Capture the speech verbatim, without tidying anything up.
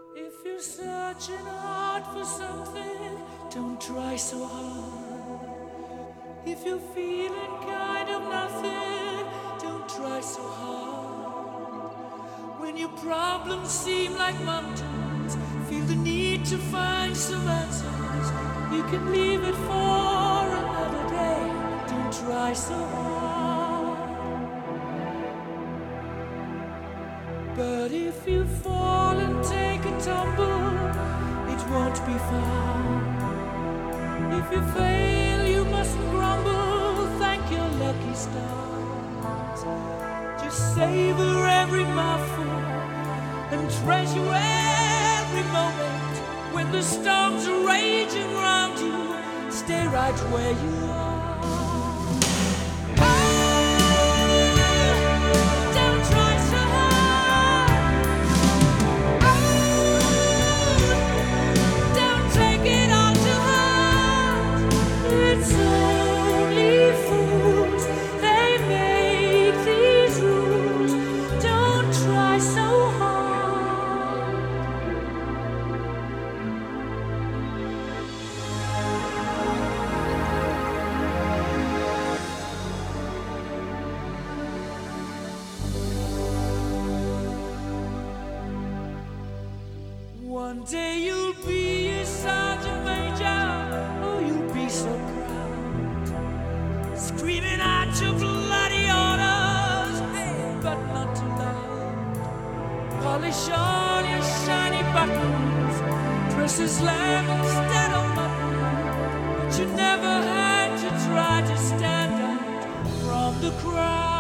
If you're searching hard for something, don't try so hard. If you're feeling kind of nothing, don't try so hard. When your problems seem like mountains, feel the need to find some answers. You can leave it for another day. Don't try so hard. But if you fall and take a tumble, it won't be far. If you fail, you mustn't grumble. Thank your lucky stars. Just savor every mouthful and treasure every moment. When the storms are raging round you, stay right where you are. One day you'll be a sergeant major, oh, you'll be so proud, screaming out your bloody orders, hey, but not too loud. Polish all your shiny buttons, dress as lamb instead of mutton, but you never had to try to stand out from the crowd.